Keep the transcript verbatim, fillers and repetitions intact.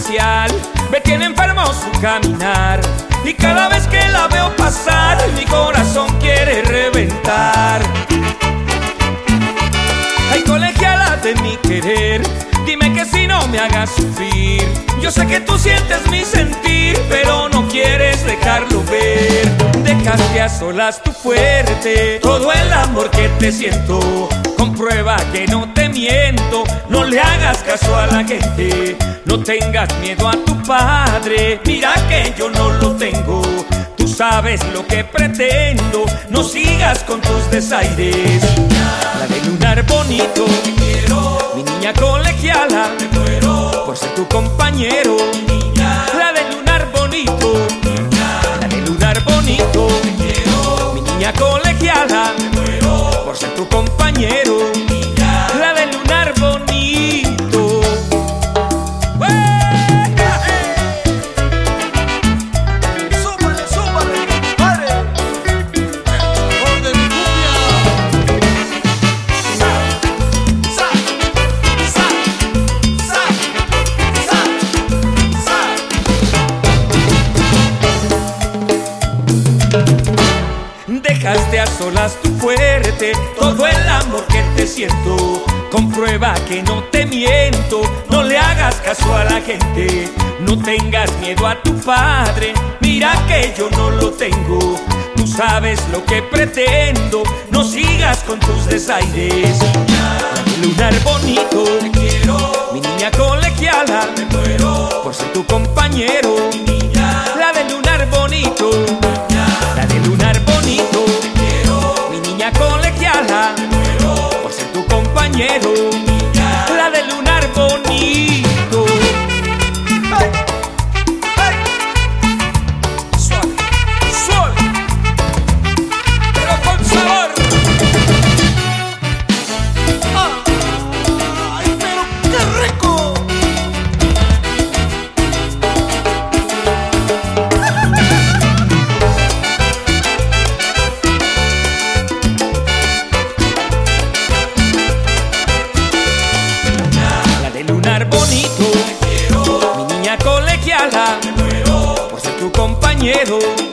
especial, me tiene enfermo su caminar, y cada vez que la veo pasar mi corazón quiere reventar. Ay, colegiala de mi querer, dime que si no me hagas sufrir. Yo sé que tú sientes mi sentir, pero no quieres dejarlo ver. Dejaste a solas tu fuerte, todo el amor que te siento. Comprueba que no te miento, no le hagas caso a la gente. No tengas miedo a tu padre, mira que yo no lo tengo. Tú sabes lo que pretendo, no sigas con tus desaires. La de lunar bonito, te quiero. Mi niña colegiala, me muero por ser tu compañero. Mi niña. La de lunar bonito, niña. La de lunar bonito, te quiero. Mi niña colegiala, me muero por ser tu compañero. Mi niña. La de lunar bonito. Dejaste a solas tu fuerte, todo el amor que te siento. Comprueba que no te miento, no le hagas caso a la gente. No tengas miedo a tu padre, mira que yo no lo tengo. Tú sabes lo que pretendo, no sigas con tus desaires. La de lunar bonito, te quiero. Mi niña colegiala, me muero por ser tu compañero. Mi niña. La de lunar bonito, la de lunar bonito, te quiero. Mi niña colegiala, me muero por ser tu compañero. Niña. La de lunar bonito. Hey, hey. Suave, suave, pero con sabor. ¡Ay, pero qué rico! Bonito, te quiero. Mi niña colegiala, me muero por ser tu compañero.